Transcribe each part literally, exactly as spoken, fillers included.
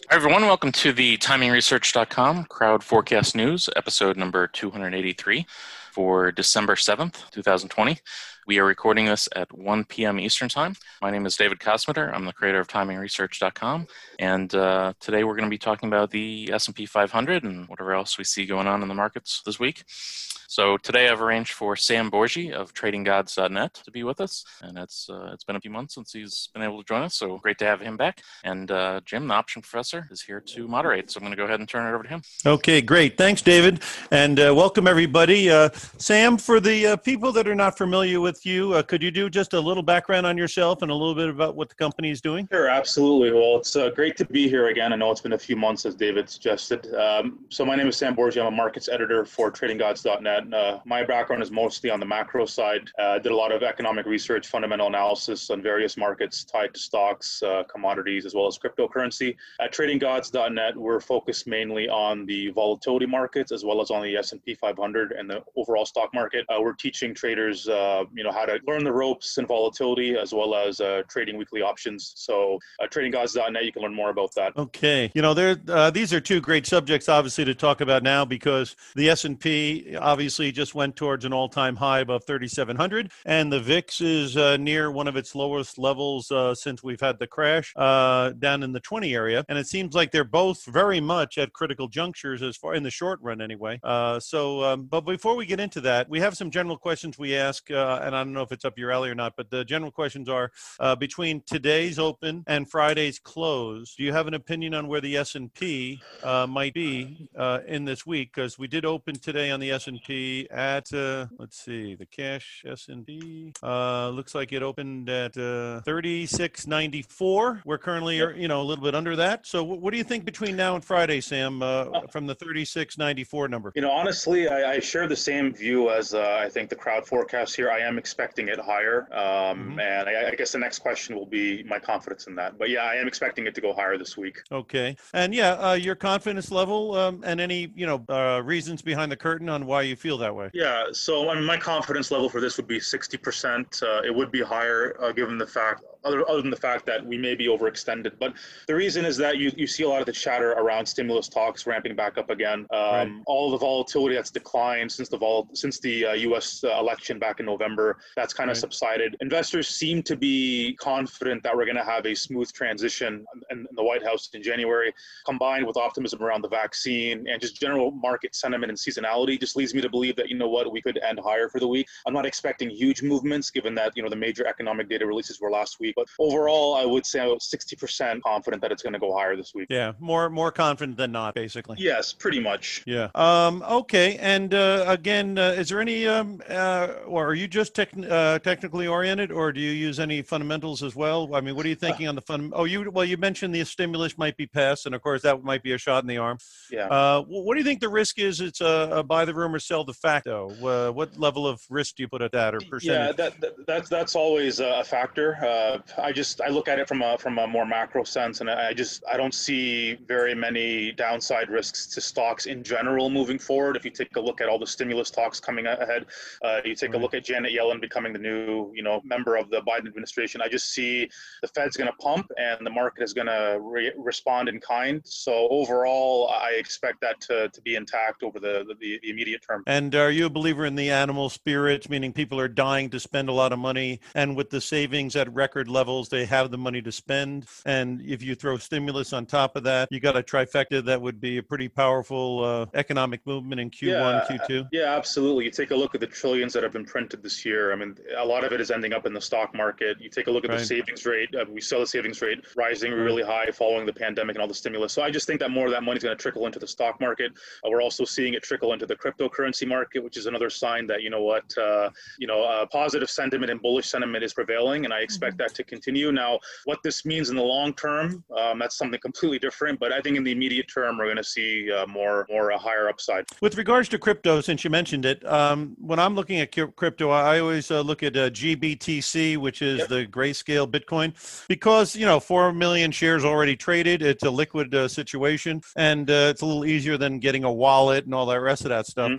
Hi, everyone. Welcome to the timing research dot com Crowd Forecast News, episode number two hundred eighty-three for December seventh, twenty twenty. We are recording this at one p.m. Eastern Time. My name is David Kosmeter. I'm the creator of timing research dot com. And uh, today we're going to be talking about the S and P five hundred and whatever else we see going on in the markets this week. So today I've arranged for Sam Borgi of trading gods dot net to be with us. And it's uh, it's been a few months since he's been able to join us, so great to have him back. And uh, Jim, the option professor, is here to moderate. So I'm going to go ahead and turn it over to him. Okay, great. Thanks, David. And uh, welcome, everybody. Uh, Sam, for the uh, people that are not familiar with you, uh, could you do just a little background on yourself and a little bit about what the company is doing? Sure, absolutely. Well, it's uh, great to be here again. I know it's been a few months, as David suggested. Um, so my name is Sam Borgi. I'm a markets editor for trading gods dot net. Uh, my background is mostly on the macro side. I uh, did a lot of economic research, fundamental analysis on various markets tied to stocks, uh, commodities, as well as cryptocurrency. At trading gods dot net, we're focused mainly on the volatility markets, as well as on the S and P five hundred and the overall stock market. Uh, we're teaching traders, uh, you know, how to learn the ropes in volatility, as well as uh, trading weekly options. So uh, trading gods dot net, you can learn more about that. Okay. You know, there. Uh, these are two great subjects, obviously, to talk about now, because the S and P obviously just went towards an all-time high above thirty-seven hundred, and the V I X is uh, near one of its lowest levels uh, since we've had the crash uh, down in the twenty area. And it seems like they're both very much at critical junctures, as far in the short run anyway. Uh, so, um, but before we get into that, we have some general questions we ask, uh, and I don't know if it's up your alley or not, but the general questions are, uh, between today's open and Friday's close, do you have an opinion on where the S and P uh, might be uh, in this week? Because we did open today on the S and P at, uh, let's see, the cash S and P uh, looks like it opened at uh, thirty-six ninety-four. We're currently, you know, a little bit under that. So what do you think between now and Friday, Sam, uh, from the thirty-six ninety-four number? You know, honestly, I, I share the same view as uh, I think the crowd forecast here. I am expecting it higher. Um, mm-hmm. And I, I guess the next question will be my confidence in that. But yeah, I am expecting it to go higher this week. Okay. And yeah, uh, your confidence level um, and any, you know, uh, reasons behind the curtain on why you feel that way. Yeah. So I mean, my confidence level for this would be sixty percent. Uh, it would be higher uh, given the fact, other, other than the fact that we may be overextended. But the reason is that you, you see a lot of the chatter around stimulus talks ramping back up again. Um, right. All the volatility that's declined since the vol- since the uh, U S uh, election back in November, that's kind of right. subsided. Investors seem to be confident that we're going to have a smooth transition in, in the White House in January, combined with optimism around the vaccine and just general market sentiment and seasonality just leads me to believe that, you know what, we could end higher for the week. I'm not expecting huge movements given that, you know, the major economic data releases were last week. But overall, I would say about sixty percent confident that it's going to go higher this week. Yeah, more more confident than not, basically. Yes, pretty much. Yeah. Um, okay. And uh, again, uh, is there any, um, uh, or are you just tech, uh, technically oriented, or do you use any fundamentals as well? I mean, what are you thinking on the fund? Oh, you well, you mentioned the stimulus might be passed, and of course that might be a shot in the arm. Yeah. Uh, what do you think the risk is? It's a, a buy the rumor, sell the facto. Uh, what level of risk do you put at that, or percentage? Yeah, that, that that's that's always a factor. Uh, I just I look at it from a from a more macro sense, and I just I don't see very many downside risks to stocks in general moving forward. If you take a look at all the stimulus talks coming ahead, uh, you take right. a look at Janet Yellen becoming the new you know member of the Biden administration. I just see the Fed's going to pump, and the market is going to re- respond in kind. So overall, I expect that to, to be intact over the, the the immediate term. And are you a believer in the animal spirits, meaning people are dying to spend a lot of money, and with the savings at record levels, they have the money to spend? And if you throw stimulus on top of that, you got a trifecta that would be a pretty powerful uh, economic movement in Q one, yeah, Q two? Yeah, absolutely. You take a look at the trillions that have been printed this year. I mean, a lot of it is ending up in the stock market. You take a look at right. the savings rate. Uh, we saw the savings rate rising really high following the pandemic and all the stimulus. So I just think that more of that money is going to trickle into the stock market. Uh, we're also seeing it trickle into the cryptocurrency market, which is another sign that, you know what, uh, you know, uh, positive sentiment and bullish sentiment is prevailing, and I expect mm-hmm. that to continue. Now, what this means in the long term, um, that's something completely different, but I think in the immediate term, we're going to see uh, more, more a higher upside. With regards to crypto, since you mentioned it, um, when I'm looking at crypto, I always uh, look at uh, G B T C, which is yep. the grayscale Bitcoin, because, you know, four million shares already traded. It's a liquid uh, situation, and uh, it's a little easier than getting a wallet and all that rest of that stuff. Mm-hmm.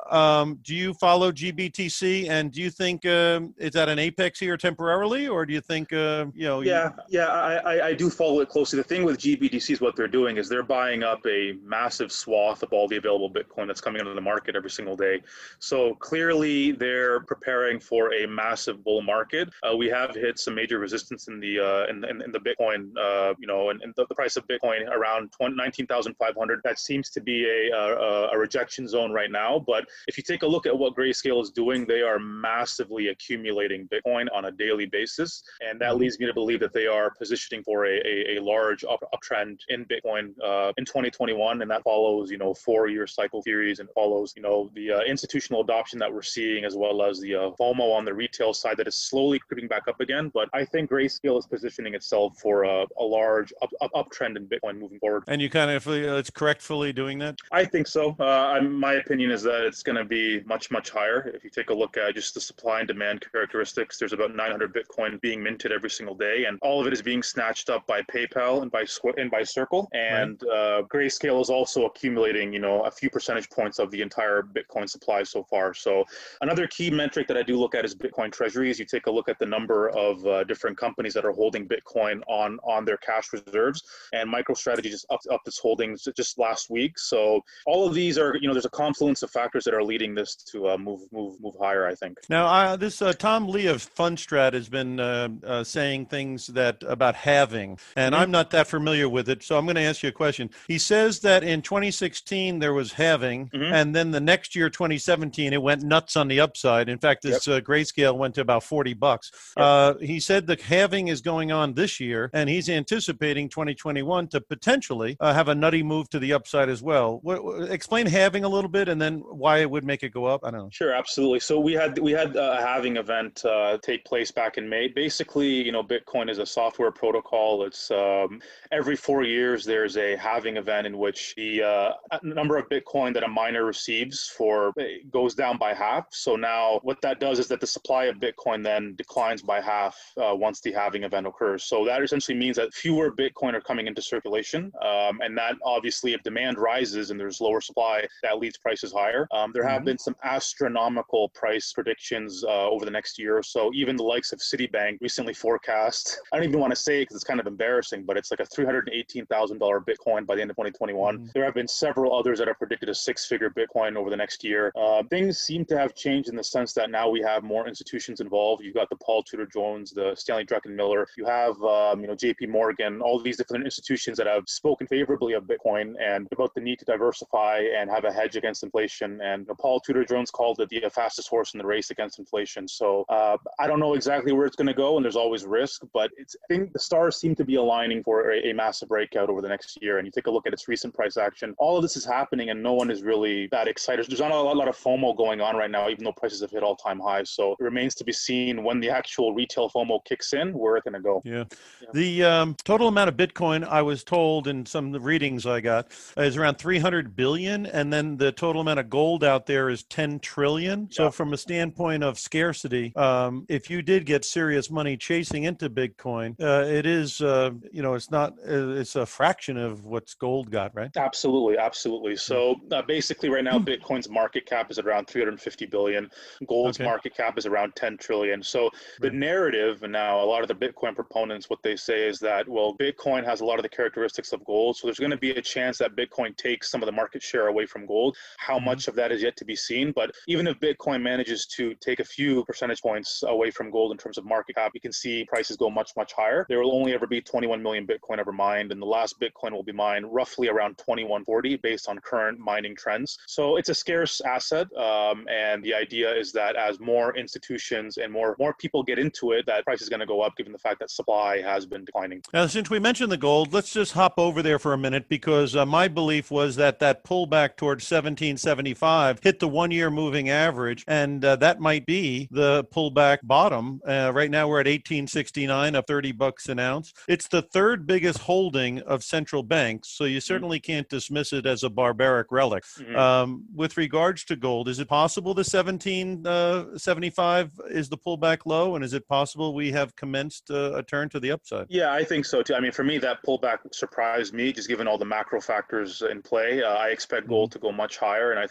um, do you follow G B T C, and do you think um, it's at an apex here temporarily, or do you think uh, you know? Yeah, you- yeah, I, I, I do follow it closely. The thing with G B T C is what they're doing is they're buying up a massive swath of all the available Bitcoin that's coming into the market every single day. So clearly they're preparing for a massive bull market. Uh, we have hit some major resistance in the uh, in, in, in the Bitcoin, uh, you know, and, and the, the price of Bitcoin around nineteen thousand five hundred. That seems to be a, a a rejection zone right now. But if you take a look at what Grayscale is doing, they are massively accumulating Bitcoin on a daily basis, and that leads me to believe that they are positioning for a, a, a large up, uptrend in Bitcoin uh, in twenty twenty-one, and that follows, you know, four-year cycle theories and follows, you know, the uh, institutional adoption that we're seeing, as well as the uh, FOMO on the retail side that is slowly creeping back up again. But I think Grayscale is positioning itself for a, a large up, up, uptrend in Bitcoin moving forward. And you kind of, uh, it's correctfully doing that? I think so. Uh, I'm, my opinion is that it's going to be much, much higher. If you take a look at just the supply and demand characteristics, there's about nine hundred Bitcoin being minted every single day, and all of it is being snatched up by PayPal and by and by Circle. And right. uh, Grayscale is also accumulating, you know, a few percentage points of the entire Bitcoin supply so far. So another key metric that I do look at is Bitcoin treasuries. You take a look at the number of uh, different companies that are holding Bitcoin on on their cash reserves, and MicroStrategy just upped up its holdings just last week. So all of these are, you know, there's a confluence of factors that are leading this to uh, move move move higher, I think. Now, uh, this uh, Tom Lee of Fundstrat has been uh, uh, saying things that about halving, and mm-hmm. I'm not that familiar with it, so I'm going to ask you a question. He says that in twenty sixteen there was halving, mm-hmm. and then the next year, twenty seventeen, it went nuts on the upside. In fact, this yep. uh, Grayscale went to about forty bucks. Yep. Uh, he said the halving is going on this year, and he's anticipating twenty twenty-one to potentially uh, have a nutty move to the upside as well. What, what, explain halving a little bit, and then why it would make it go up. I don't know. Sure, absolutely. So we had we had a halving event uh, take place back in May. Basically, you know, Bitcoin is a software protocol. It's um, every four years there's a halving event in which the uh, number of Bitcoin that a miner receives for goes down by half. So now what that does is that the supply of Bitcoin then declines by half uh, once the halving event occurs. So that essentially means that fewer Bitcoin are coming into circulation, um, and that obviously if demand rises and there's lower supply, that leads prices higher. Um, there mm-hmm. have been some astronomical price predictions uh, over the next year or so. Even the likes of Citibank recently forecast, I don't even want to say it because it's kind of embarrassing, but it's like a three hundred eighteen thousand dollars Bitcoin by the end of twenty twenty-one. Mm-hmm. There have been several others that have predicted a six-figure Bitcoin over the next year. Uh, things seem to have changed in the sense that now we have more institutions involved. You've got the Paul Tudor Jones, the Stanley Druckenmiller. You have, um, you know, J P Morgan, all these different institutions that have spoken favorably of Bitcoin and about the need to diversify and have a hedge against inflation. And you know, Paul Tudor Jones called it the fastest horse in the race against inflation. So uh, I don't know exactly where it's going to go, and there's always risk, but it's, I think the stars seem to be aligning for a, a massive breakout over the next year. And you take a look at its recent price action, all of this is happening and no one is really that excited. There's not a lot, a lot of FOMO going on right now, even though prices have hit all-time highs. So it remains to be seen when the actual retail FOMO kicks in, where it's going to go. Yeah. yeah. The um, total amount of Bitcoin, I was told in some of the readings I got, is around three hundred billion, and then the total amount of gold out there is ten trillion. Yeah. So from a standpoint of scarcity, um, if you did get serious money chasing into Bitcoin, uh, it is, uh, you know, it's not, it's a fraction of what's gold got, right? Absolutely, absolutely. So uh, basically right now, Bitcoin's market cap is around three hundred fifty billion. Gold's okay. market cap is around ten trillion. So the narrative now, a lot of the Bitcoin proponents, what they say is that, well, Bitcoin has a lot of the characteristics of gold. So there's going to be a chance that Bitcoin takes some of the market share away from gold. How mm-hmm. much of that is yet to be seen. But even if Bitcoin manages to take a few percentage points away from gold in terms of market cap, you can see prices go much, much higher. There will only ever be twenty-one million Bitcoin ever mined, and the last Bitcoin will be mined roughly around twenty-one forty based on current mining trends. So it's a scarce asset, um, and the idea is that as more institutions and more more people get into it, that price is going to go up given the fact that supply has been declining. Now, since we mentioned the gold, let's just hop over there for a minute, because uh, my belief was that that pullback towards seventeen seventy-five hit the one-year moving average, and uh, that might be the pullback bottom. Uh, right now we're at eighteen sixty-nine, up thirty bucks an ounce. It's the third biggest holding of central banks, so you certainly mm-hmm. can't dismiss it as a barbaric relic. Mm-hmm. Um, with regards to gold, is it possible the seventeen seventy-five is the pullback low, and is it possible we have commenced uh, a turn to the upside? Yeah, I think so too. I mean, for me, that pullback surprised me, just given all the macro factors in play. Uh, I expect gold to go much higher, and I think that the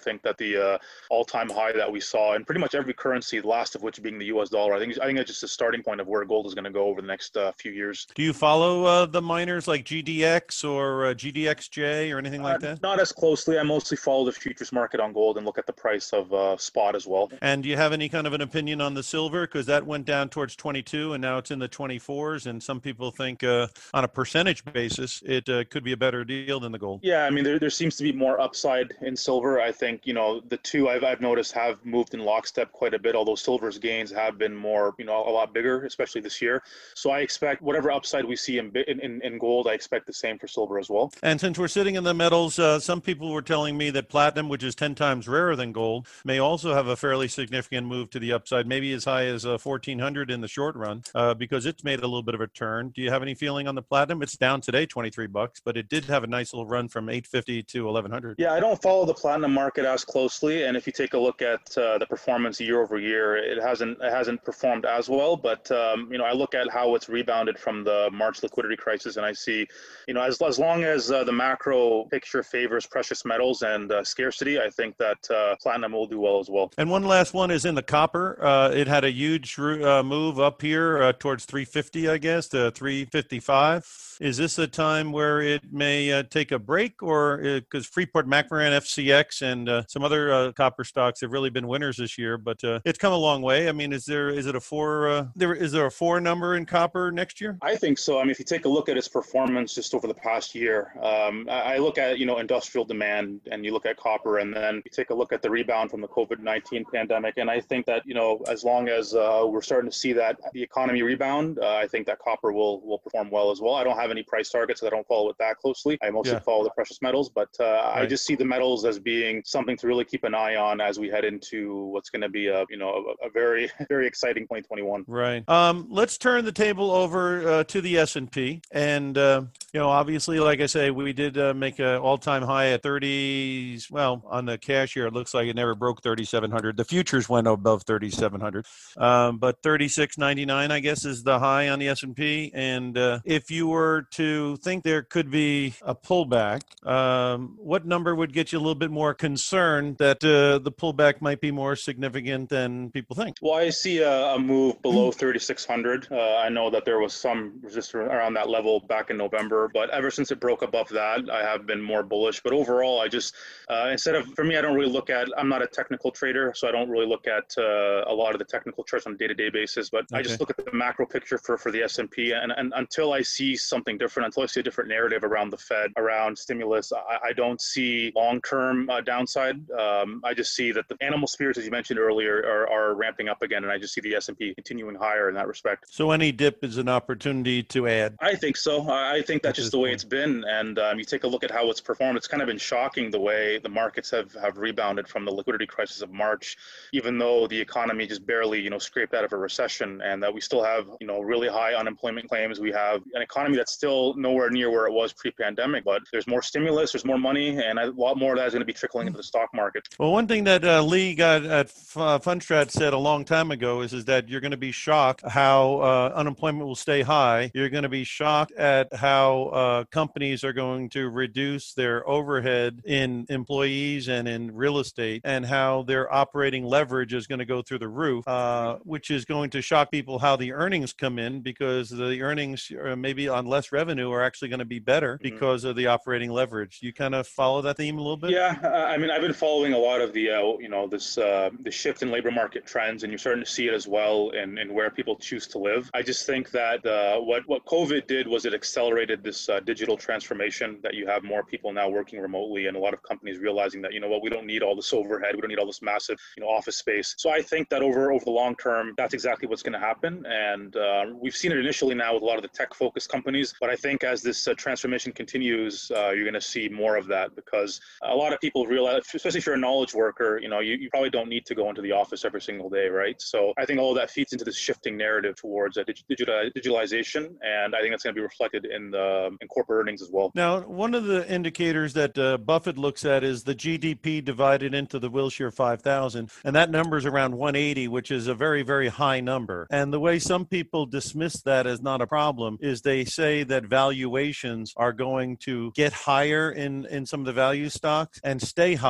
the uh, all-time high that we saw in pretty much every currency, the last of which being the U S dollar. I think I think it's just a starting point of where gold is going to go over the next uh, few years. Do you follow uh, the miners like G D X or uh, G D X J or anything like Uh, that? not as closely. I mostly follow the futures market on gold and look at the price of uh, spot as well. And do you have any kind of an opinion on the silver? Because that went down towards twenty-two and now it's in the twenty-fours. And some people think uh, on a percentage basis, it uh, could be a better deal than the gold. Yeah, I mean, there, there seems to be more upside in silver. I think, you know, the two I've, I've noticed have moved in lockstep quite a bit, although silver's gains have been more, you know, a lot bigger, especially this year. So I expect whatever upside we see in, in, in gold, I expect the same for silver as well. And since we're sitting in the metals, uh, some people were telling me that platinum, which is ten times rarer than gold, may also have a fairly significant move to the upside, maybe as high as uh, fourteen hundred in the short run, uh, because it's made a little bit of a turn. Do you have any feeling on the platinum? It's down today, twenty-three bucks, but it did have a nice little run from eight fifty to eleven hundred. Yeah, I don't follow the platinum market as closely, and if you take a look at uh, the performance year over year, it hasn't it hasn't performed as well. But um, you know, I look at how it's rebounded from the March liquidity crisis, and I see, you know, as as long as uh, the macro picture favors precious metals and uh, scarcity, I think that uh, platinum will do well as well. And one last one is in the copper. Uh, it had a huge uh, move up here uh, towards three fifty, I guess, to three fifty-five. Is this a time where it may uh, take a break, or because Freeport McMoran, F C X, and uh, some other uh, copper stocks have really been winners this year? But uh, it's come a long way. I mean, is there is it a four? Uh, there is there a four number in copper next year? I think so. I mean, if you take a look at its performance just over the past year, um, I, I look at, you know, industrial demand, and you look at copper, and then you take a look at the rebound from the COVID nineteen pandemic, and I think that, you know, as long as uh, we're starting to see that the economy rebound, uh, I think that copper will will perform well as well. I don't have any price targets, so I don't follow it that closely. I mostly Yeah. follow the precious metals, but uh, Right. I just see the metals as being something to really keep an eye on as we head into what's going to be a, you know, a, a very, very exciting twenty twenty-one. Right. Um, let's turn the table over uh, to the S and P. And, uh, you know, obviously, like I say, we did uh, make an all-time high at thirties. Well, on the cash year, it looks like it never broke thirty-seven hundred. The futures went above thirty-seven hundred. Um, but thirty-six ninety-nine, I guess, is the high on the S and P. And uh, if you were to think there could be a pullback, um, what number would get you a little bit more concerned that uh, the pullback might be more significant than people think? Well, I see a, a move below thirty-six hundred. Uh, I know that there was some resistance around that level back in November, but ever since it broke above that, I have been more bullish. But overall, I just, uh, instead of, for me, I don't really look at, I'm not a technical trader, so I don't really look at uh, a lot of the technical charts on a day-to-day basis, but Okay. I just look at the macro picture for, for the S and P, and, and until I see something different, until I see a different narrative around the Fed, around stimulus, I, I don't see long-term uh, downside. Um, I just see that the animal spirits, as you mentioned earlier, are, are ramping up again, and I just see the S and P continuing higher in that respect. So any dip is an opportunity to add. I think so. I I think that's just the way it's been. And um, you take a look at how it's performed, it's kind of been shocking the way the markets have, have rebounded from the liquidity crisis of March, even though the economy just barely, you know, scraped out of a recession, and that we still have, you know, really high unemployment claims. We have an economy that's still nowhere near where it was pre-pandemic, but there's more stimulus, there's more money, and a lot more of that is going to be trickling into the stock market. Well, one thing that uh, Lee got at uh, Fundstrat said a long time ago is, is that you're going to be shocked how uh, unemployment will stay high. You're going to be shocked at how uh, companies are going to reduce their overhead in employees and in real estate, and how their operating leverage is going to go through the roof, uh, which is going to shock people how the earnings come in, because the earnings uh, maybe on less revenue are actually going to be better because of the operating leverage. You kind of follow that theme a little bit? Yeah, uh, I mean, I've been following a lot of the, uh, you know, this uh, the shift in labor market trends, and you're starting to see it as well in, in where people choose to live. I just think that uh, what what COVID did was it accelerated this uh, digital transformation, that you have more people now working remotely, and a lot of companies realizing that, you know what, we don't need all this overhead, we don't need all this massive, you know, office space. So I think that over over the long term, that's exactly what's going to happen, and uh, we've seen it initially now with a lot of the tech-focused companies. But I think as this uh, transformation continues, uh, you're going to see more of that, because a lot of people realize, especially if you're a knowledge worker, you know, you, you probably don't need to go into the office every single day, right? So I think all of that feeds into this shifting narrative towards uh, digital, digitalization, and I think that's going to be reflected in the in corporate earnings as well. Now, one of the indicators that uh, Buffett looks at is the G D P divided into the Wilshire five thousand, and that number is around one eighty, which is a very, very high number. And the way some people dismiss that as not a problem is they say that valuations are going to get higher in, in some of the value stocks and stay high in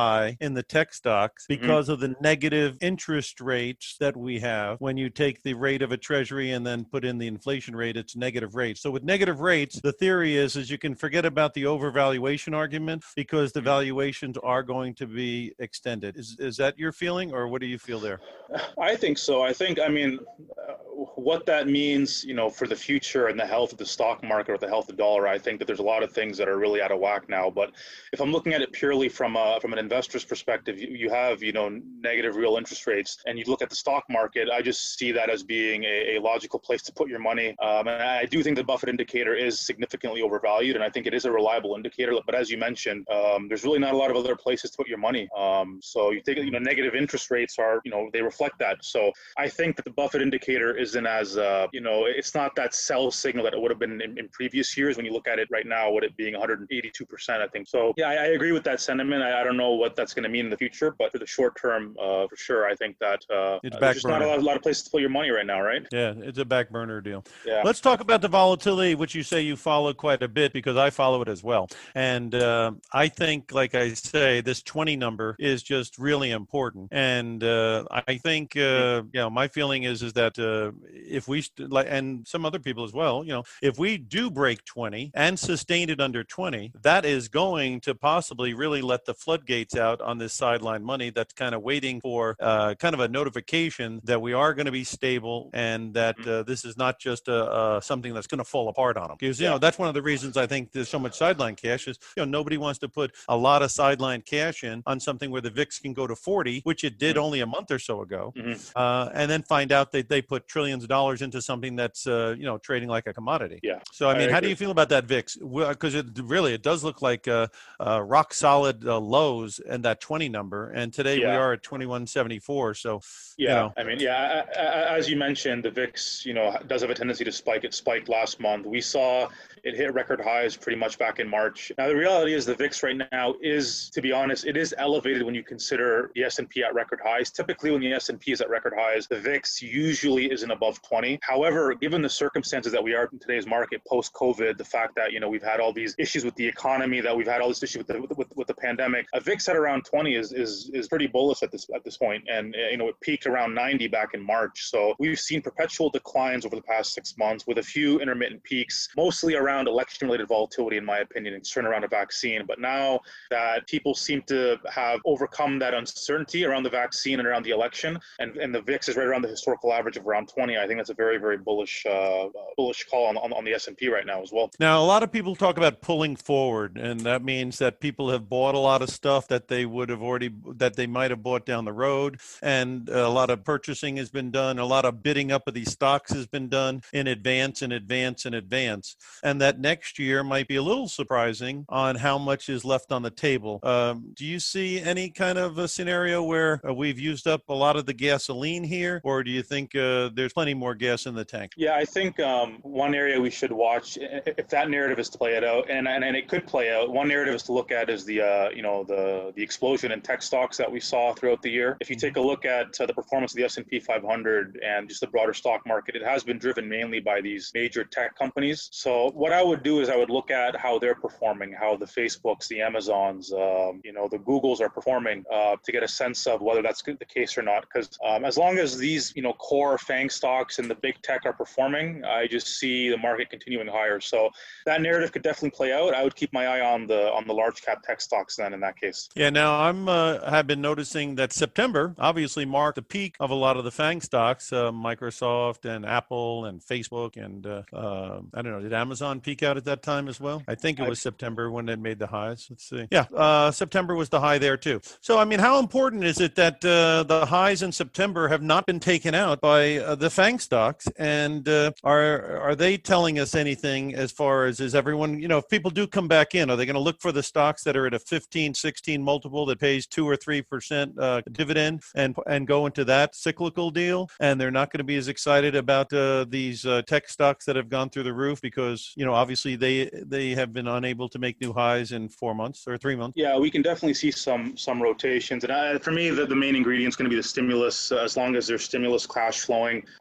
in the tech stocks because mm-hmm. of the negative interest rates that we have. When you take the rate of a treasury and then put in the inflation rate, it's negative rates. So with negative rates, the theory is, is you can forget about the overvaluation argument because the valuations are going to be extended. Is, is that your feeling, or what do you feel there? I think so. I think, I mean, uh, what that means, you know, for the future and the health of the stock market or the health of the dollar, I think that there's a lot of things that are really out of whack now. But if I'm looking at it purely from a, from an investor's perspective, you, you have, you know, negative real interest rates, and you look at the stock market, I just see that as being a, a logical place to put your money. Um, and I do think the Buffett indicator is significantly overvalued, and I think it is a reliable indicator. But as you mentioned, um, there's really not a lot of other places to put your money. Um, so you think, you know, negative interest rates are, you know, they reflect that. So I think that the Buffett indicator isn't as, uh, you know, it's not that sell signal that it would have been in, in previous years. When you look at it right now, with it being one hundred eighty-two percent, I think. So yeah, I, I agree with that sentiment. I, I don't know what that's going to mean in the future, but for the short term, uh, for sure, I think that uh, it's uh, there's just not a lot, a lot of places to put your money right now, right? Yeah, it's a back burner deal. Yeah. Let's talk about the volatility, which you say you follow quite a bit, because I follow it as well. And uh, I think, like I say, this twenty number is just really important. And uh, I think, uh, you know, my feeling is is that uh, if we, st- like, and some other people as well, you know, if we do break twenty and sustain it under twenty, that is going to possibly really let the floodgates out on this sideline money that's kind of waiting for uh, kind of a notification that we are going to be stable and that uh, this is not just a, uh, something that's going to fall apart on them. Because, you yeah. know, that's one of the reasons I think there's so much sideline cash is, you know, nobody wants to put a lot of sideline cash in on something where the V I X can go to forty, which it did mm-hmm. only a month or so ago, mm-hmm. uh, and then find out that they put trillions of dollars into something that's, uh, you know, trading like a commodity. Yeah. So, I mean, I how do you feel about that V I X? Because it really, it does look like uh, uh, rock solid uh, lows and that twenty number. And today yeah. we are at twenty-one seventy-four. So, yeah, you know. I mean, yeah, as you mentioned, the V I X, you know, does have a tendency to spike. It spiked last month. We saw it hit record highs pretty much back in March. Now, the reality is the V I X right now is, to be honest, it is elevated when you consider the S and P at record highs. Typically, when the S and P is at record highs, the V I X usually isn't above twenty. However, given the circumstances that we are in today's market post-COVID, the fact that, you know, we've had all these issues with the economy, that we've had all this issue with the with, with the pandemic, a V I X at around twenty is is is pretty bullish at this at this point. And you know, it peaked around ninety back in March. So we've seen perpetual declines over the past six months with a few intermittent peaks, mostly around election-related volatility, in my opinion, and concern around a vaccine. But now that people seem to have overcome that uncertainty around the vaccine and around the election, and, and the V I X is right around the historical average of around twenty, I think that's a very, very bullish uh, bullish call on, on, on the S and P right now as well. Now, a lot of people talk about pulling forward, and that means that people have bought a lot of stuff that they would have already, that they might have bought down the road, and a lot of purchasing has been done, a lot of bidding up of these stocks has been done in advance, in advance, in advance, and that next year might be a little surprising on how much is left on the table. Um, do you see any kind of a scenario where uh, we've used up a lot of the gasoline here, or do you think uh, there's plenty more gas in the tank? Yeah, I think um, one area we should watch, if that narrative is to play it out, and, and, and it could play out, one narrative is to look at is the, uh, you know, the, the explosion in tech stocks that we saw throughout the year. If you take a look at uh, the performance of the S and P five hundred and just the broader stock market, it has been driven mainly by these major tech companies. So what I would do is I would look at how they're performing, how the Facebooks, the Amazons, um, you know, the Googles are performing uh, to get a sense of whether that's the case or not. Because um, as long as these, you know, core FANG stocks and the big tech are performing, I just see the market continuing higher. So that narrative could definitely play out. I would keep my eye on the on the large cap tech stocks then in that case. Yeah, now I'm uh, have been noticing that September obviously marked the peak of a lot of the FANG stocks, uh, Microsoft and Apple and Facebook and uh, uh, I don't know, did Amazon peak out at that time as well? I think it was I, September when it made the highs. Let's see. Yeah, uh, September was the high there too. So I mean, how important is it that uh, the highs in September have not been taken out by uh, the FANG stocks, and uh, are are they telling us anything as far as, is everyone, you know, if people do come back in, are they going to look for the stocks that are at a fifteen, sixteen multiple that pays two or three percent uh, dividend and and go into that cyclical deal, and they're not going to be as excited about uh, these uh, tech stocks that have gone through the roof because, you know, obviously they they have been unable to make new highs in four months or three months? Yeah, we can definitely see some some rotations, and I, for me, the, the main ingredient is going to be the stimulus. Uh, as long as there's stimulus cash flowing, I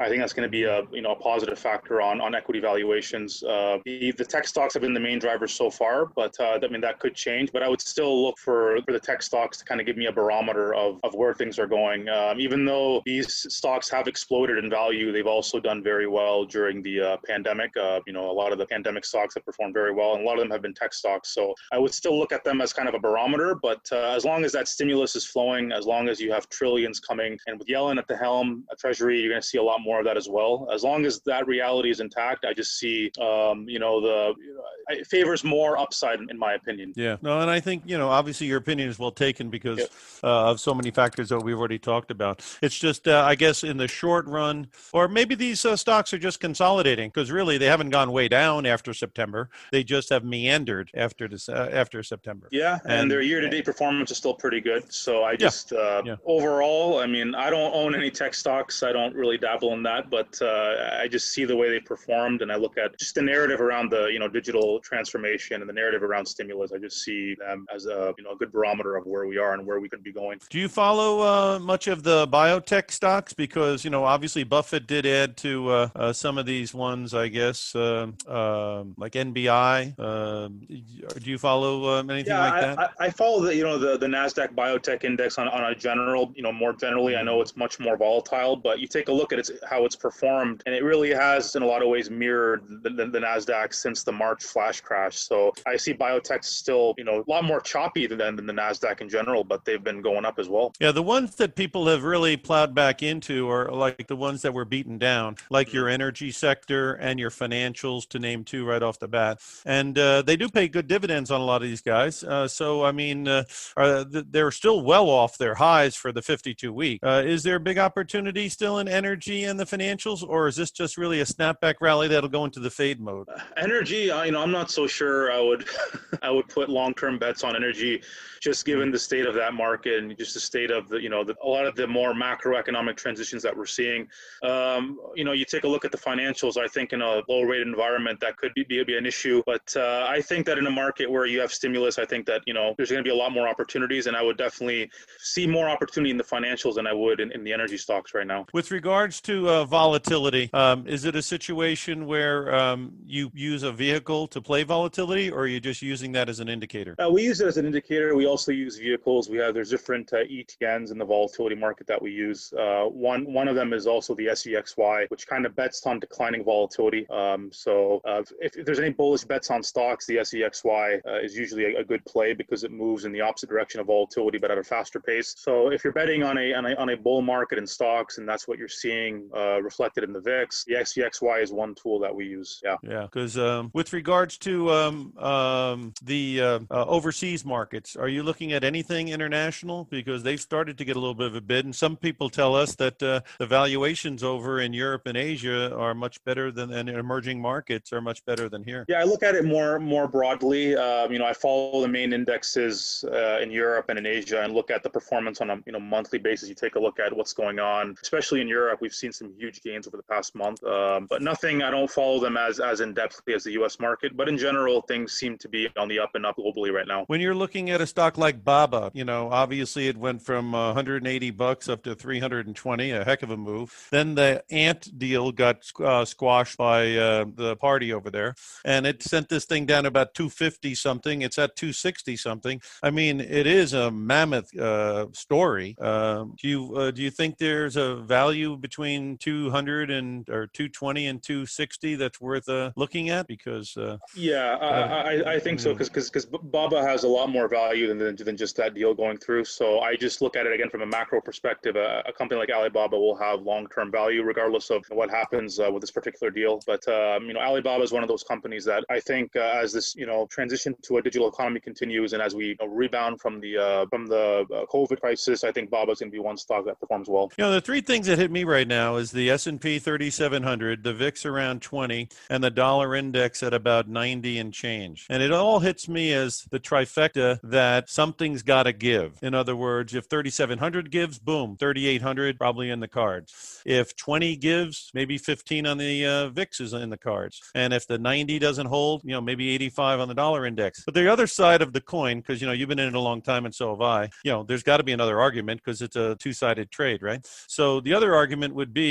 I think that's going to be a you know a positive factor on on equity valuations. Uh, the, the tech stocks have been the main drivers so far, but uh, I mean that could change. But I would still look for, for the tech stocks to kind of give me a barometer of, of where things are going. Um, even though these stocks have exploded in value, they've also done very well during the uh, pandemic. Uh, you know, a lot of the pandemic stocks have performed very well, and a lot of them have been tech stocks. So I would still look at them as kind of a barometer. But uh, as long as that stimulus is flowing, as long as you have trillions coming, and with Yellen at the helm, a Treasury, you're going to see a lot more of that as well. As long as that reality is intact, I just see, um, you know, the you know, it favors more upside, in my opinion. Yeah, no, and I think, you know, obviously your opinion is well taken because Yep. uh, of so many factors that we've already talked about. It's just, uh, I guess, in the short run, or maybe these uh, stocks are just consolidating because really they haven't gone way down after September. They just have meandered after this, uh, after September. Yeah, and, And- their year-to-date performance is still pretty good. So I Yeah. just, uh, Yeah. overall, I mean, I don't own any tech stocks. I don't really dabble in that, but uh, I just see the way they performed, and I look at just the narrative around the, you know, digital transformation and the narrative around stimulus. I just see them as a, you know, a good barometer of where we are and where we could be going. Do you follow uh, much of the biotech stocks? Because, you know, obviously Buffett did add to uh, uh, some of these ones, I guess, uh, uh, like N B I. Uh, do you follow um, anything Yeah, like I, that? I, I follow the, you know, the, the NASDAQ biotech index on, on a general, you know, more generally. I know it's much more volatile, but you take a look at its, how it's performed, and it really has, in a lot of ways, mirrored the, the, the NASDAQ since the March flash crash. So I see biotech still, you know, a lot more choppy than, than the NASDAQ in general, but they've been going up as well. Yeah, the ones that people have really plowed back into are like the ones that were beaten down, like your energy sector and your financials, to name two right off the bat. And uh, they do pay good dividends on a lot of these guys. Uh, so, I mean, uh, are, they're still well off their highs for the fifty-two week. Uh, is there a big opportunity still in energy and the financials, or is this just really a snapback rally that'll go into the fade mode? Energy, uh, you know, I'm not so sure I would I would put long-term bets on energy, just given the state of that market and just the state of the, you know, the, a lot of the more macroeconomic transitions that we're seeing. Um, you know, you take a look at the financials, I think in a low rate environment that could be, be, be an issue. But uh, I think that in a market where you have stimulus, I think that, you know, there's going to be a lot more opportunities, and I would definitely see more opportunity in the financials than I would in, in the energy stocks right now. With regards to uh, volatility, um, is it a situation where um, you use a vehicle to play volatility, or are you just using that as an indicator? Uh, we use it as an indicator. We also use vehicles. We have, there's different uh, E T Ns in the volatility market that we use. Uh, one one of them is also the S E X Y, which kind of bets on declining volatility. Um, so uh, if, if there's any bullish bets on stocks, the S E X Y uh, is usually a, a good play because it moves in the opposite direction of volatility, but at a faster pace. So if you're betting on a on a, on a bull market in stocks, and that's what you're seeing uh, reflected in the V I X, the S E X Y is one tool that we use. Yeah. Yeah, because um, with regards to um, um, the uh, uh, overseas markets, are you looking at anything international? Because they've started to get a little bit of a bid, and some people tell us that uh, the valuations over in Europe and Asia are much better than, and emerging markets are much better than here. Yeah, I look at it more more broadly. Um, you know, I follow the main indexes uh, in Europe and in Asia, and look at the performance on a you know monthly basis. You take a look at what's going on, especially in Europe. We've seen some huge gains over the past month, um, but nothing. I don't follow them as as in depthly as the U S market. But in general, things seem to be on the up and up globally right now. When you're looking at a stock like Baba, you know, obviously it went from uh, one hundred eighty bucks up to three hundred twenty, a heck of a move. Then the Ant deal got uh, squashed by uh, the party over there, and it sent this thing down about two fifty something. It's at two sixty something. I mean, it is a mammoth uh, story. Uh, do you uh, do you think there's a value between two hundred and or two twenty and two sixty that's worth uh, looking at? Because uh, yeah, uh, I, I think so, because because Baba has a lot more value than, than just that deal going through. So I just look at it again from a macro perspective. A, a company like Alibaba will have long-term value regardless of what happens uh, with this particular deal. But um, you know, Alibaba is one of those companies that I think uh, as this you know transition to a digital economy continues, and as we you know, rebound from the uh, from the uh, COVID crisis, I think Baba is going to be one stock that performs well. You know, the three things that hit me right now is the S and P thirty-seven hundred, the V I X around twenty, and the dollar index at about ninety and change. And it all hits me as the trifecta that something's got to give. In other words, if thirty-seven hundred gives, boom, thirty-eight hundred probably in the cards. If twenty gives, maybe fifteen on the uh, V I X is in the cards. And if the ninety doesn't hold, you know, maybe eighty-five on the dollar index. But the other side of the coin, because, you know, you've been in it a long time and so have I, you know, there's got to be another argument because it's a two-sided trade, right? So the other argument would be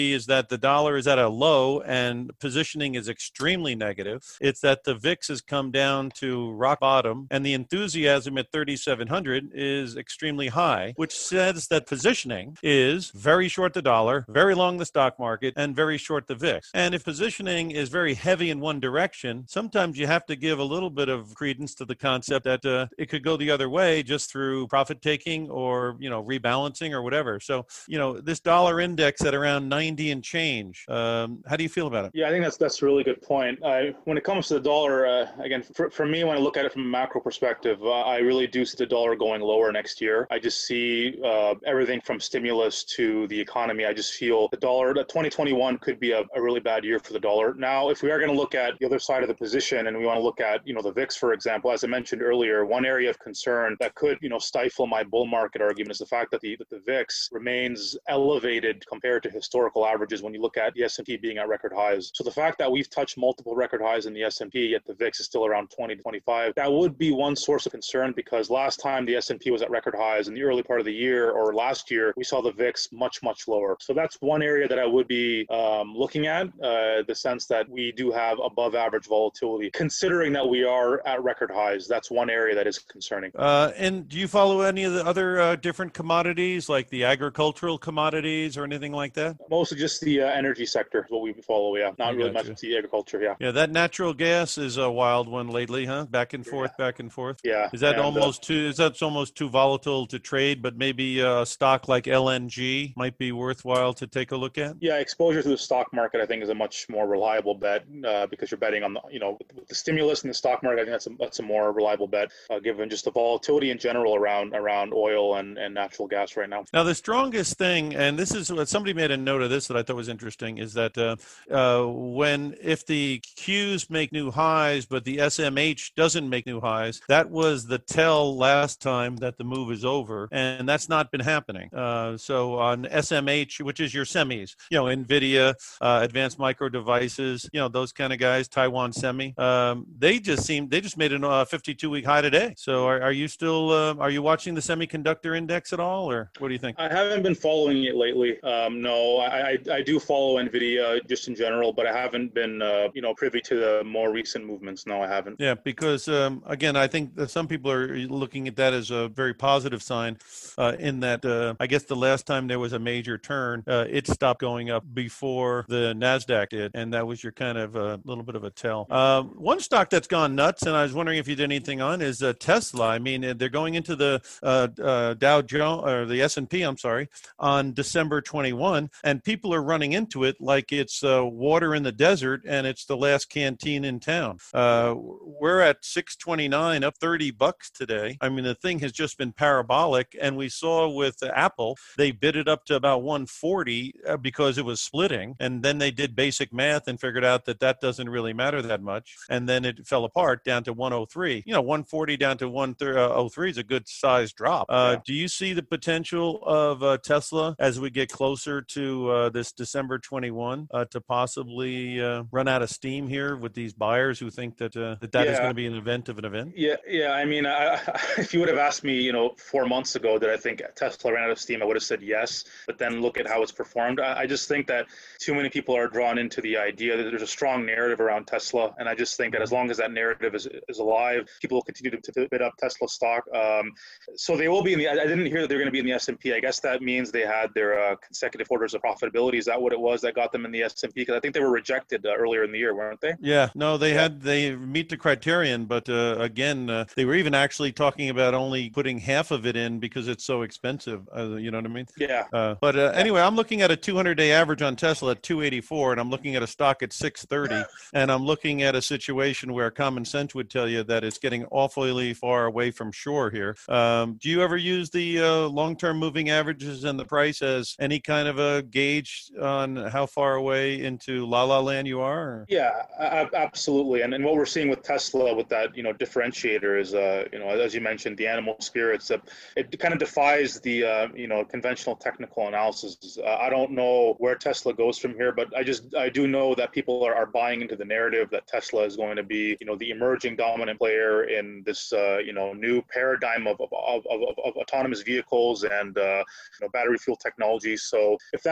be is that the dollar is at a low and positioning is extremely negative. It's that the V I X has come down to rock bottom and the enthusiasm at thirty-seven hundred is extremely high, which says that positioning is very short the dollar, very long the stock market, and very short the V I X. And if positioning is very heavy in one direction, sometimes you have to give a little bit of credence to the concept that uh, it could go the other way just through profit taking or, you know, rebalancing or whatever. So, you know, this dollar index at around ninety and change, um, how do you feel about it? Yeah, I think that's that's a really good point. Uh, when it comes to the dollar, uh, again, for, for me, when I look at it from a macro perspective, uh, I really do see the dollar going lower next year. I just see uh, everything from stimulus to the economy. I just feel the dollar, that twenty twenty-one could be a, a really bad year for the dollar. Now, if we are going to look at the other side of the position and we want to look at, you know, the V I X, for example, as I mentioned earlier, one area of concern that could, you know, stifle my bull market argument is the fact that the, that the V I X remains elevated compared to historical averages when you look at the S and P being at record highs. So the fact that we've touched multiple record highs in the S and P, yet the V I X is still around twenty to twenty-five, that would be one source of concern, because last time the S and P was at record highs in the early part of the year or last year, we saw the V I X much, much lower. So that's one area that I would be um, looking at, uh, the sense that we do have above average volatility. Considering that we are at record highs, that's one area that is concerning. Uh, and do you follow any of the other uh, different commodities, like the agricultural commodities or anything like that? Mostly just the uh, energy sector is what we follow, yeah. Not I really gotcha. much the agriculture, yeah. Yeah, that natural gas is a wild one lately, huh? Back and forth, Yeah. back and forth. Yeah. Is that and, uh, almost too? Is that almost too volatile to trade? But maybe a stock like L N G might be worthwhile to take a look at. Yeah, exposure to the stock market, I think, is a much more reliable bet uh, because you're betting on the, you know, with the stimulus in the stock market. I think that's a, that's a more reliable bet, uh, given just the volatility in general around around oil and, and natural gas right now. Now, the strongest thing, and this is what somebody made a note of this that I thought was interesting, is that uh, uh, when if the Qs make new highs, but the S M H doesn't make new highs, that was the tell last time that the move is over, and that's not been happening. Uh, so on S M H, which is your semis, you know, NVIDIA, uh, Advanced Micro Devices, you know, those kind of guys, Taiwan Semi, um, they just seem, they just made a uh, fifty-two week high today. So are, are you still, uh, are you watching the semiconductor index at all, or what do you think? I haven't been following it lately. Um, no, I, I I do follow NVIDIA just in general, but I haven't been, uh, you know, privy to the more recent movements. No, I haven't. Yeah, because um, again, I think that some people are looking at that as a very positive sign uh, in that uh, I guess the last time there was a major turn, uh, it stopped going up before the NASDAQ did, and that was your kind of a little bit of a tell. Uh, one stock that's gone nuts, and I was wondering if you did anything on, is uh, Tesla. I mean, they're going into the uh, uh, Dow Jones, or the S and P, I'm sorry, on December twenty-first, and people are running into it like it's uh, water in the desert and it's the last canteen in town. Uh, we're at six twenty-nine, up thirty bucks today. I mean, the thing has just been parabolic, and we saw with Apple, they bid it up to about one forty uh, because it was splitting, and then they did basic math and figured out that that doesn't really matter that much, and then it fell apart down to one oh three. You know, one forty down to one oh three is a good size drop. Uh, yeah. Do you see the potential of uh, Tesla as we get closer to uh, this December twenty-first uh, to possibly uh, run out of steam here with these buyers who think that uh, that, that yeah. is going to be an event of an event? Yeah, yeah. I mean, I, if you would have asked me, you know, four months ago, did I think Tesla ran out of steam, I would have said yes. But then look at how it's performed. I, I just think that too many people are drawn into the idea that there's a strong narrative around Tesla, and I just think that as long as that narrative is is alive, people will continue to, to bid up Tesla stock. Um, so they will be in the. I didn't hear that they're going to be in the S and P. I guess that means they had their uh, consecutive quarters of profitability. Is that what it was that got them in the S and P? Because I think they were rejected uh, earlier in the year, weren't they? Yeah, no, they yeah. had they meet the criterion, but uh, again, uh, they were even actually talking about only putting half of it in because it's so expensive. Uh, you know what I mean? Yeah. Uh, but uh, anyway, I'm looking at a two hundred day average on Tesla at two eighty-four, and I'm looking at a stock at six thirty, and I'm looking at a situation where common sense would tell you that it's getting awfully far away from shore here. Um, do you ever use the uh, long-term moving averages and the price as any kind of a gauge on how far away into la la land you are? Or? Yeah, absolutely. And and what we're seeing with Tesla with that, you know, differentiator is, uh, you know, as you mentioned, the animal spirits. Uh, it kind of defies the, uh, you know, conventional technical analysis. Uh, I don't know where Tesla goes from here, but I just I do know that people are, are buying into the narrative that Tesla is going to be, you know, the emerging dominant player in this, uh, you know, new paradigm of of, of, of, of autonomous vehicles and uh, you know, battery fuel technology. So if that narrative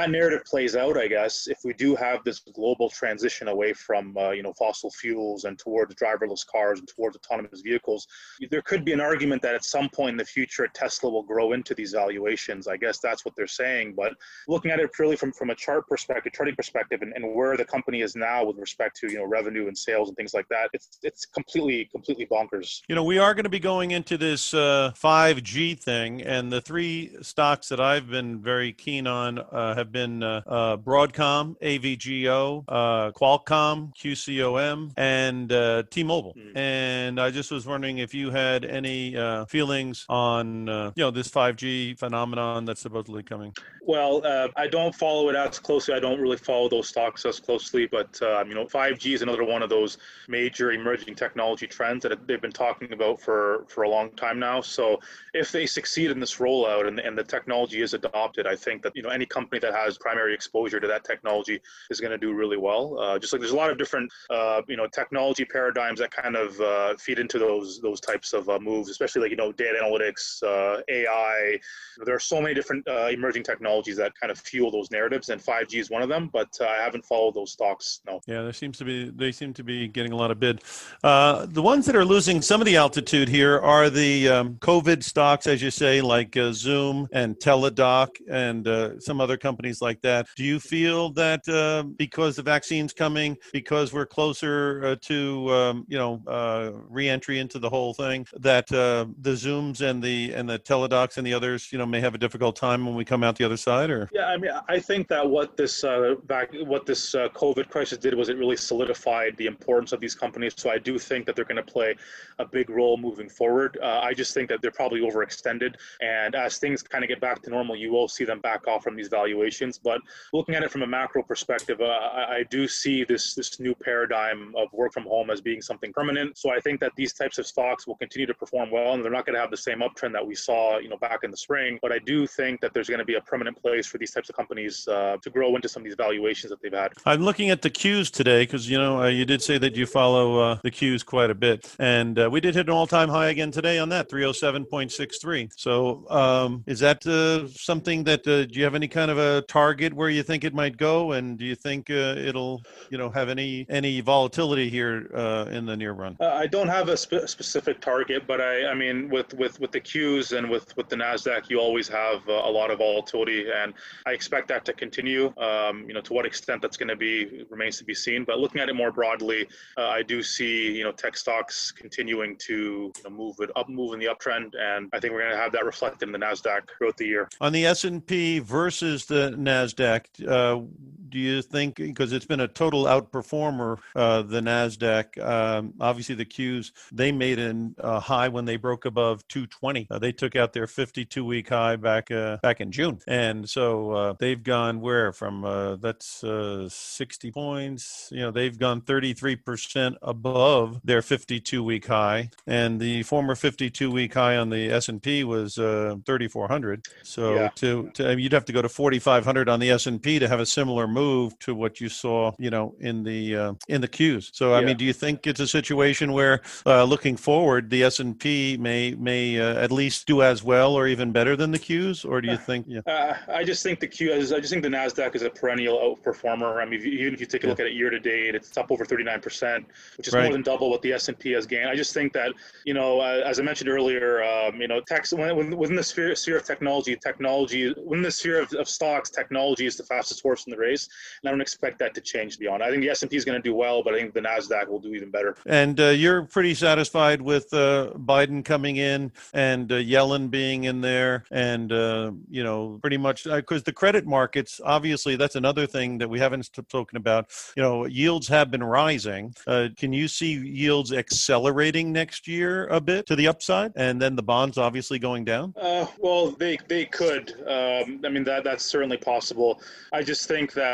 it plays out, I guess, if we do have this global transition away from, uh, you know, fossil fuels and towards driverless cars and towards autonomous vehicles, there could be an argument that at some point in the future, Tesla will grow into these valuations. I guess that's what they're saying. But looking at it purely from, from a chart perspective, charting perspective, and, and where the company is now with respect to, you know, revenue and sales and things like that, it's it's completely, completely bonkers. You know, we are going to be going into this uh, five G thing, and the three stocks that I've been very keen on uh, have been uh, uh, Broadcom, A V G O, uh, Qualcomm, Q C O M, and uh, T-Mobile. Mm. And I just was wondering if you had any uh, feelings on, uh, you know, this five G phenomenon that's supposedly coming. Well, uh, I don't follow it as closely. I don't really follow those stocks as closely, but uh, you know, five G is another one of those major emerging technology trends that they've been talking about for, for a long time now. So if they succeed in this rollout and, and the technology is adopted, I think that, you know, any company that has primary exposure to that technology is going to do really well. Uh, just like there's a lot of different, uh, you know, technology paradigms that kind of uh, feed into those those types of uh, moves, especially like, you know, data analytics, uh, A I. There are so many different uh, emerging technologies that kind of fuel those narratives, and five G is one of them. But uh, I haven't followed those stocks. No. Yeah, there seems to be they seem to be getting a lot of bid. Uh, the ones that are losing some of the altitude here are the um, COVID stocks, as you say, like uh, Zoom and Teladoc and uh, some other companies like that. Do you feel that uh, because the vaccine's coming, because we're closer uh, to um, you know uh, re-entry into the whole thing, that uh, the Zooms and the and the Teladocs and the others, you know, may have a difficult time when we come out the other side? Or yeah, I mean, I think that what this uh, back what this uh, COVID crisis did was it really solidified the importance of these companies. So I do think that they're going to play a big role moving forward. Uh, I just think that they're probably overextended, and as things kind of get back to normal, you will see them back off from these valuations. But looking at it from a macro perspective, uh, I, I do see this this new paradigm of work from home as being something permanent. So I think that these types of stocks will continue to perform well, and they're not going to have the same uptrend that we saw, you know, back in the spring. But I do think that there's going to be a permanent place for these types of companies uh, to grow into some of these valuations that they've had. I'm looking at the Qs today because, you know, uh, you did say that you follow uh, the Qs quite a bit, and uh, we did hit an all-time high again today on that, three oh seven point six three. So um, is that uh, something that uh, do you have any kind of a target where you think it might go, and do you think uh, it'll, you know, have any any volatility here uh, in the near run? Uh, I don't have a spe- specific target, but I, I mean, with, with, with the Qs and with, with the NASDAQ, you always have uh, a lot of volatility, and I expect that to continue. Um, you know, to what extent that's going to be remains to be seen. But looking at it more broadly, uh, I do see, you know, tech stocks continuing to, you know, move it up, move in the uptrend, and I think we're going to have that reflected in the NASDAQ throughout the year. On the S and P versus the NASDAQ, uh, do you think, because it's been a total outperformer, uh, the NASDAQ, um, obviously the Qs, they made a uh, high when they broke above two twenty. Uh, they took out their fifty-two week high back uh, back in June. And so uh, they've gone where from, uh, that's uh, sixty points, you know, they've gone thirty-three percent above their fifty-two week high. And the former fifty-two week high on the S and P was uh, thirty-four hundred. So yeah. to, to I mean, you'd have to go to forty-five hundred on the S and P to have a similar move to what you saw, you know, in the uh, in the Qs. So I yeah. mean, do you think it's a situation where uh, looking forward, the S and P may may uh, at least do as well or even better than the Qs, or do you think? Yeah. Uh, I just think the Q. I just think the NASDAQ is a perennial outperformer. I mean, if you, even if you take a yeah. look at it year to date, it's up over thirty-nine percent, which is right. more than double what the S and P has gained. I just think that, you know, uh, as I mentioned earlier, um, you know, tech, when, within the sphere, sphere of technology, technology within the sphere of, of stocks, technology is the fastest horse in the race, and I don't expect that to change beyond. I think the S and P is going to do well, but I think the NASDAQ will do even better. And uh, you're pretty satisfied with uh, Biden coming in and uh, Yellen being in there, and uh, you know, pretty much because uh, the credit markets, obviously, that's another thing that we haven't spoken about. You know, yields have been rising. Uh, can you see yields accelerating next year a bit to the upside, and then the bonds obviously going down? Uh, well, they they could. Um, I mean, that that's certainly possible. I just think that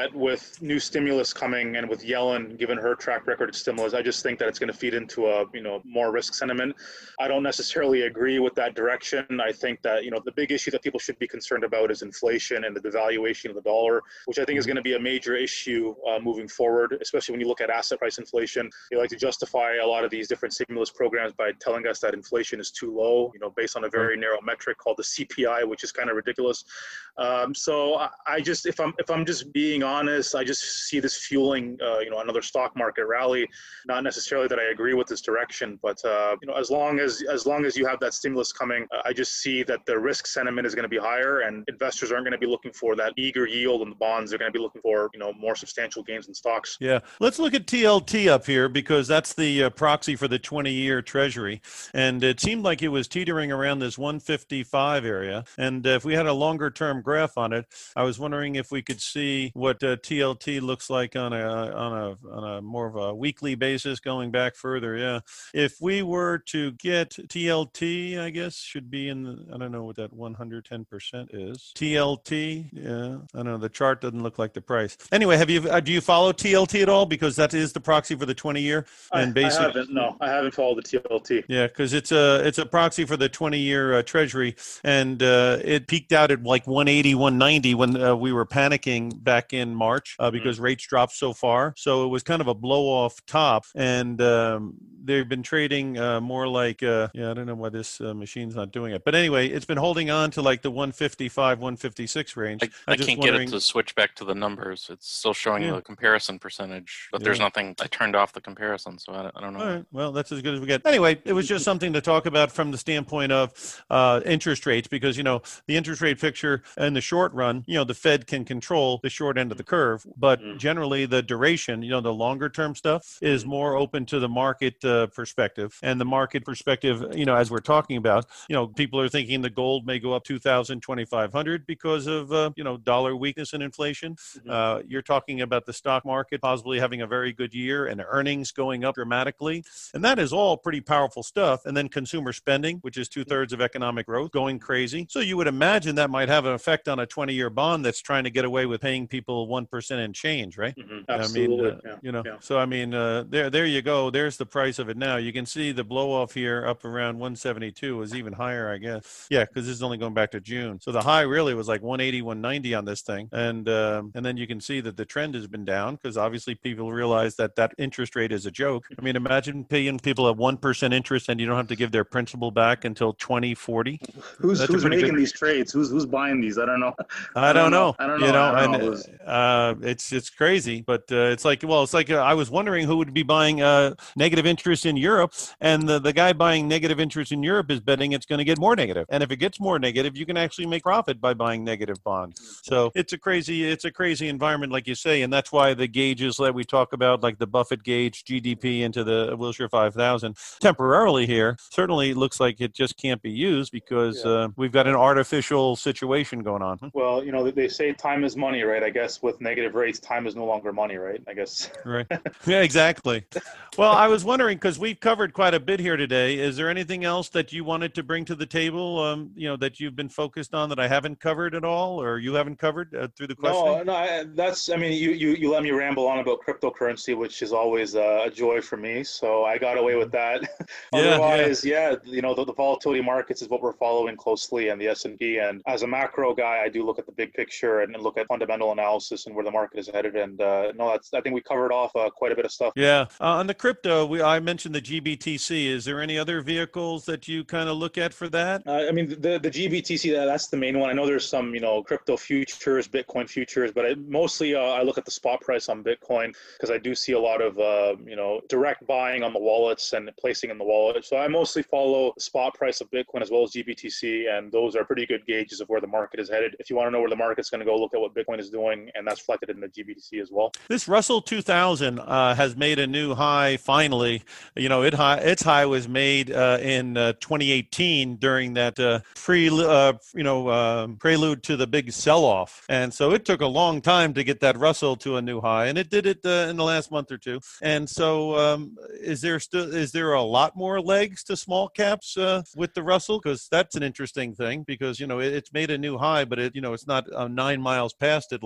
that with new stimulus coming and with Yellen, given her track record of stimulus, I just think that it's going to feed into a, you know, more risk sentiment. I don't necessarily agree with that direction. I think that, you know, the big issue that people should be concerned about is inflation and the devaluation of the dollar, which I think is going to be a major issue uh, moving forward, especially when you look at asset price inflation. They like to justify a lot of these different stimulus programs by telling us that inflation is too low, you know, based on a very narrow metric called the C P I, which is kind of ridiculous. Um, so I, I just, if I'm, if I'm just being honest, I just see this fueling, uh, you know, another stock market rally. Not necessarily that I agree with this direction, but uh, you know, as long as, as long as you have that stimulus coming, uh, I just see that the risk sentiment is going to be higher, and investors aren't going to be looking for that eager yield in the bonds. They're going to be looking for, you know, more substantial gains in stocks. Yeah, let's look at T L T up here because that's the uh, proxy for the twenty-year Treasury, and it seemed like it was teetering around this one fifty-five area. And uh, if we had a longer-term graph on it, I was wondering if we could see what uh, T L T looks like on a on a on a more of a weekly basis going back further. Yeah, if we were to get T L T, I guess should be in the, I don't know what that one hundred ten percent is. T L T, yeah, I don't know. The chart doesn't look like the price. Anyway, have you uh, do you follow T L T at all? Because that is the proxy for the twenty-year. And I, I haven't. No, I haven't followed the T L T. Yeah, because it's a it's a proxy for the twenty-year uh, Treasury, and uh, it peaked out at like one eighty, one ninety when uh, we were panicking back in March uh, because mm-hmm. rates dropped so far. So it was kind of a blow off top, and um, they've been trading uh, more like uh, yeah, I don't know why this uh, machine's not doing it, but anyway, it's been holding on to like the one fifty-five, one fifty-six range. I, I can't get it to switch back to the numbers. It's still showing yeah. the comparison percentage, but yeah. there's nothing. I turned off the comparison, so I don't, I don't know. All right. Well, that's as good as we get. Anyway, it was just something to talk about from the standpoint of uh, interest rates, because, you know, the interest rate picture in the short run, you know, the Fed can control the short end of the curve, but generally the duration, you know, the longer term stuff is more open to the market uh, perspective. And the market perspective, you know, as we're talking about, you know, people are thinking the gold may go up two thousand, twenty-five hundred because of, uh, you know, dollar weakness and inflation. Uh, you're talking about the stock market possibly having a very good year and earnings going up dramatically. And that is all pretty powerful stuff. And then consumer spending, which is two thirds of economic growth, going crazy. So you would imagine that might have an effect on a twenty-year bond that's trying to get away with paying people one percent in change, right? Mm-hmm. Absolutely. I mean, uh, yeah. you know, yeah. so I mean, uh, there, there you go. There's the price of it now. You can see the blow off here up around one seventy-two was even higher, I guess. Yeah, because this is only going back to June. So the high really was like one eighty, one ninety on this thing. And, um, and then you can see that the trend has been down because obviously people realize that that interest rate is a joke. I mean, imagine paying people at one percent interest and you don't have to give their principal back until twenty forty. Who's, That's who's making good... these trades? Who's who's buying these? I don't know. I, I don't know. know. I don't know. You know, I don't and know. Uh, it's it's crazy, but uh, it's like, well, it's like uh, I was wondering who would be buying uh, negative interest in Europe, and the, the guy buying negative interest in Europe is betting it's going to get more negative. And if it gets more negative, you can actually make profit by buying negative bonds. So it's a crazy, it's a crazy environment, like you say, and that's why the gauges that we talk about, like the Buffett gauge, G D P into the Wilshire five thousand, temporarily here, certainly looks like it just can't be used because yeah. uh, we've got an artificial situation going on. Well, you know, they say time is money, right? I guess with negative rates, time is no longer money, right? I guess. Right. Yeah, exactly. Well, I was wondering, because we've covered quite a bit here today, is there anything else that you wanted to bring to the table, um, you know, that you've been focused on that I haven't covered at all, or you haven't covered uh, through the question? No, no, I, that's, I mean, you, you, you let me ramble on about cryptocurrency, which is always uh, a joy for me. So I got away with that. yeah, Otherwise, yeah. yeah, you know, the, the volatility markets is what we're following closely, and the S and P. And as a macro guy, I do look at the big picture and, and look at fundamental analysis and where the market is headed. And uh, no, that's, I think we covered off uh, quite a bit of stuff. Yeah. Uh, on the crypto, we, I mentioned the G B T C. Is there any other vehicles that you kind of look at for that? Uh, I mean, the, the G B T C, that, that's the main one. I know there's some, you know, crypto futures, Bitcoin futures, but I, mostly uh, I look at the spot price on Bitcoin because I do see a lot of, uh, you know, direct buying on the wallets and placing in the wallet. So I mostly follow the spot price of Bitcoin as well as G B T C, and those are pretty good gauges of where the market is headed. If you want to know where the market's going to go, look at what Bitcoin is doing, and that's reflected in the G B T C as well. This Russell two thousand uh, has made a new high finally. You know, it high, its high was made uh, in uh, twenty eighteen during that uh, pre, uh, you know, uh, prelude to the big sell-off. And so it took a long time to get that Russell to a new high, and it did it uh, in the last month or two. And so um, is there still, is there a lot more legs to small caps uh, with the Russell? Because that's an interesting thing because, you know, it, it's made a new high, but it, you know, it's not uh, nine miles past it like the tech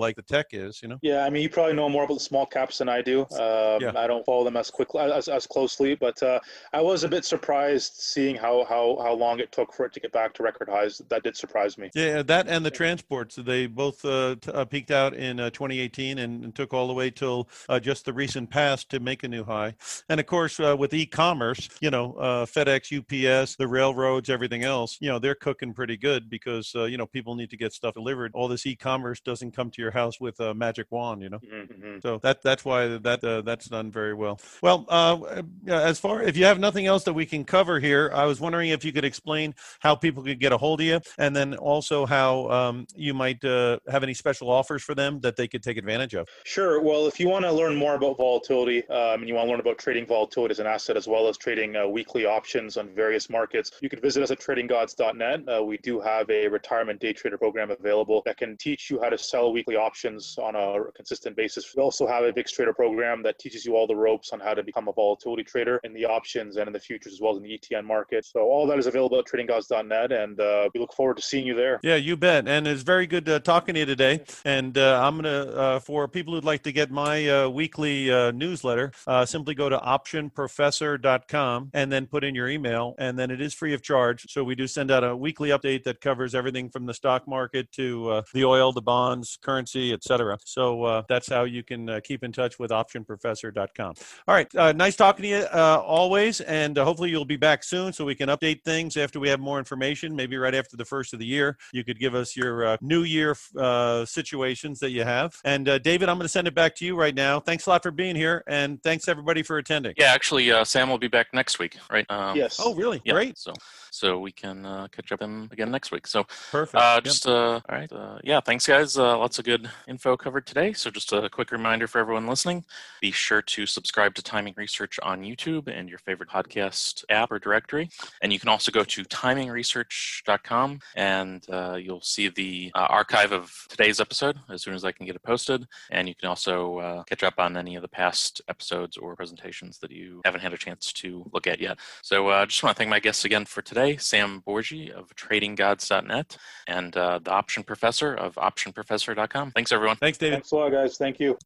tech is, you know? Yeah, I mean, you probably know more about the small caps than I do. Um, Yeah. I don't follow them as quickly, as, as closely, but uh, I was a bit surprised seeing how, how, how long it took for it to get back to record highs. That did surprise me. Yeah, that and the transports, they both uh, t- uh, peaked out in uh, twenty eighteen and, and took all the way till uh, just the recent past to make a new high. And of course, uh, with e-commerce, you know, uh, FedEx, U P S, the railroads, everything else, you know, they're cooking pretty good because, uh, you know, people need to get stuff delivered. All this e-commerce doesn't come to your house with a magic wand, you know. Mm-hmm. So that that's why that uh, that's done very well. Well, uh, as far if you have nothing else that we can cover here, I was wondering if you could explain how people could get a hold of you, and then also how um, you might uh, have any special offers for them that they could take advantage of. Sure. Well, if you want to learn more about volatility um, and you want to learn about trading volatility as an asset as well as trading uh, weekly options on various markets, you can visit us at trading gods dot net. Uh, we do have a retirement day trader program available that can teach you how to sell weekly options on a consistent basis. We also have a V I X trader program that teaches you all the ropes on how to become a volatility trader in the options and in the futures as well as in the E T N market. So all that is available at trading gods dot net, and uh, we look forward to seeing you there. Yeah, you bet. And it's very good uh, talking to you today. And uh, I'm going to, uh, for people who'd like to get my uh, weekly uh, newsletter, uh, simply go to option professor dot com and then put in your email. And then it is free of charge. So we do send out a weekly update that covers everything from the stock market to uh, the oil, the bonds, currency, et cetera. So uh, that's how you can uh, keep in touch with option professor dot com. All right. Uh, nice talking to you uh, always. And uh, hopefully you'll be back soon so we can update things after we have more information, maybe right after the first of the year. You could give us your uh, new year uh, situations that you have. And uh, David, I'm going to send it back to you right now. Thanks a lot for being here. And thanks everybody for attending. Yeah, actually, uh, Sam will be back next week, right? Um, yes. Oh, really? yeah, Great. So, so we can uh, catch up him again next week. So, Perfect. uh, Yep. just uh, all right. Uh, yeah, thanks, guys. Uh, lots of good info covered today. So, just a quick reminder for everyone listening: be sure to subscribe to Timing Research on YouTube and your favorite podcast app or directory. And you can also go to timing research dot com and uh, you'll see the uh, archive of today's episode as soon as I can get it posted. And you can also uh, catch up on any of the past episodes or presentations that you haven't had a chance to look at yet. So I uh, just want to thank my guests again for today, Sam Borgi of trading gods dot net and uh, the Option Professor of option professor dot com. Thanks, everyone. Thanks, David. Thanks a lot, guys. Thank you.